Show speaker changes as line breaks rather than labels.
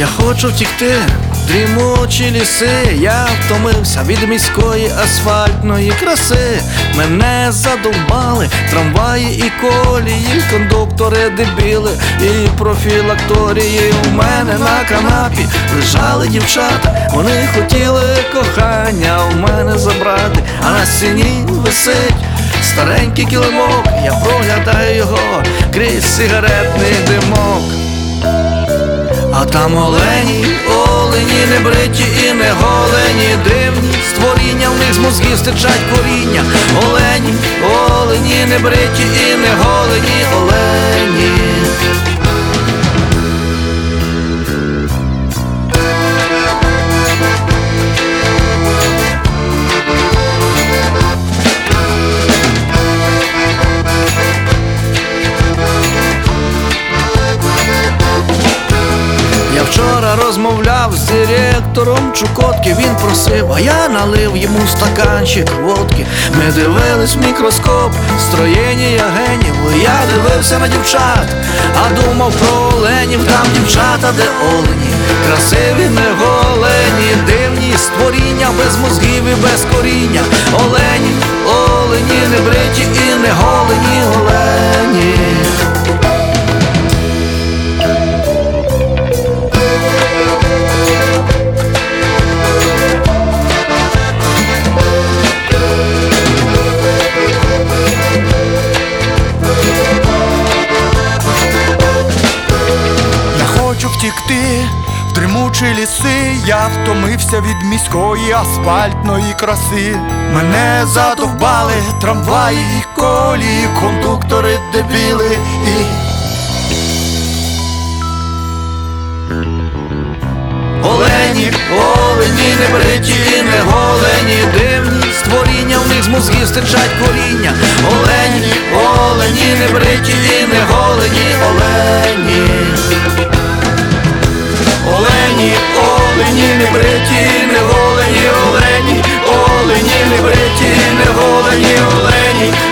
Я хочу втікти в дрімучі ліси, я втомився від міської асфальтної краси. Мене задовбали трамваї і колії, кондуктори дебіли і профілакторії. У мене на канапі лежали дівчата, вони хотіли кохання у мене забрати, а на стіні висить старенький килимок, я проглядаю його крізь сигаретний димок. А там олені, олені, не бриті і не голені, дивні створіння, в них з мозгів стичать коріння. Олені, олені, не бриті і не голені, олені. Я вчора розмовляв з директором Чукотки, він просив, а я налив йому стаканчик водки. Ми дивились в мікроскоп строєння генів, я дивився на дівчат, а думав про оленів. Там дівчата, де олені, красиві, не голені, дивні створіння, без мозгів і без коріння. Олені, олені, не бриті і не голені, олені.
Втікти в дрімучі ліси, я втомився від міської асфальтної краси. Мене задовбали трамваї і колії, кондуктори дебіли і
олені, олені, не бриті і не голені, дивні створіння, в них з мозгів стичать коріння. Олені, олені, не бриті і не голені, олені. Олені, олені, не бриті, не голені, олені, олені, не бриті, не голені, олені.